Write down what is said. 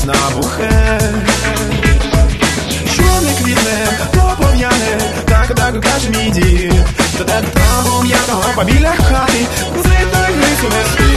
на бухет. Що не квітне, то пов'яне, так каже мій дід. Та те там м'якого побіля хати, злитої грису нести.